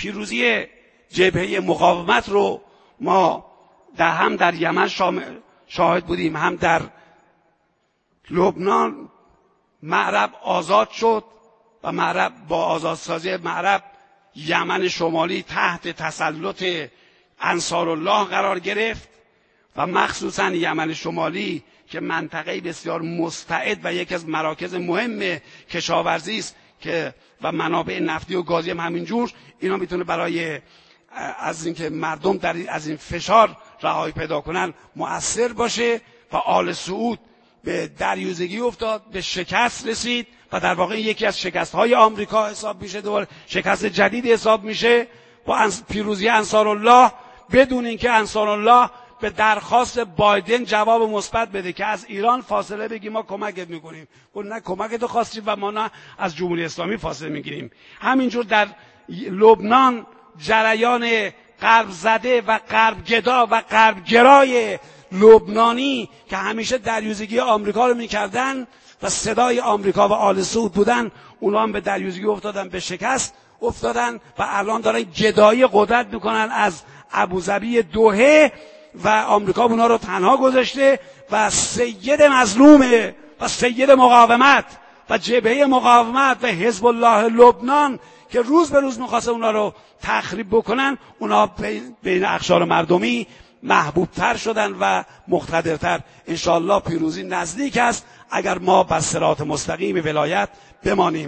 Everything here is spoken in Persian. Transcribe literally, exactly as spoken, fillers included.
پیروزی جبهه مقاومت رو ما در هم در یمن شاهد بودیم، هم در لبنان. معرب آزاد شد و معرب با آزادسازی معرب یمن شمالی تحت تسلط انصارالله قرار گرفت و مخصوصا یمن شمالی که منطقه بسیار مستعد و یکی از مراکز مهم کشاورزی است که و منابع نفتی و گازی هم همینجور، اینا میتونه برای از اینکه مردم در از این فشار رهایی پیدا کنن مؤثر باشه. و آل سعود به دریوزگی افتاد، به شکست رسید و در واقع یکی از شکست‌های آمریکا حساب میشه، دوباره شکست جدید حساب میشه با پیروزی انصارالله، بدون اینکه انصارالله به درخواست بایدن جواب مثبت بده که از ایران فاصله بگی ما کمکت میکنیم. گفت نه کمکتو خواستیم و ما نه از جمهوری اسلامی فاصله میگیریم. همینجور در لبنان جریان غرب زده و غرب گدا و غرب گرای لبنانی که همیشه دریوزگی آمریکا رو میکردن و صدای آمریکا و آل سعود بودن، اونا هم به دریوزگی افتادن، به شکست افتادن و الان دارن گدایی قدرت میکنن از ابوظبی دوحه و آمریکا اونا رو تنها گذاشته و سید مظلومه و سید مقاومت و جبهه مقاومت و حزب الله لبنان که روز به روز میخواسته اونا رو تخریب بکنن، اونا بین اقشار مردمی محبوبتر شدن و مقتدرتر. انشاءالله پیروزی نزدیک است اگر ما بر صراط مستقیم ولایت بمانیم.